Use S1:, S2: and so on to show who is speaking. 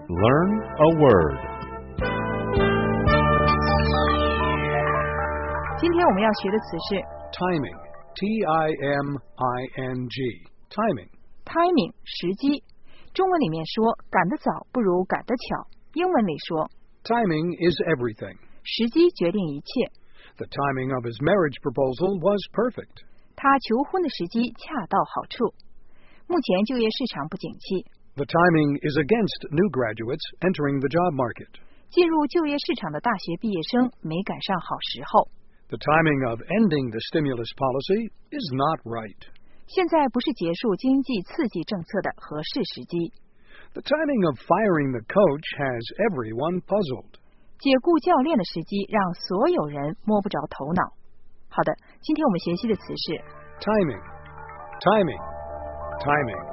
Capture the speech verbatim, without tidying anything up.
S1: Learn a word.
S2: 今天我们要学的词是
S3: timing. T I M I N G. Timing.
S2: timing 时机。中文里面说赶得早不如赶得巧，英文里说
S3: Timing is everything.
S2: 时机决定一切。
S3: The timing of his marriage proposal was perfect.
S2: 他求婚的时机恰到好处。目前就业市场不景气。
S3: The timing is against new graduates entering the job market.
S2: 进入就业市场的大学毕业生没赶上好时候。
S3: The timing of ending the stimulus policy is not right.
S2: 现在不是结束经济刺激政策的合适时机。
S3: The timing of firing the coach has everyone puzzled.
S2: 解雇教练的时机让所有人摸不着头脑。好的，今天我们学习的词是
S3: Timing. Timing. Timing.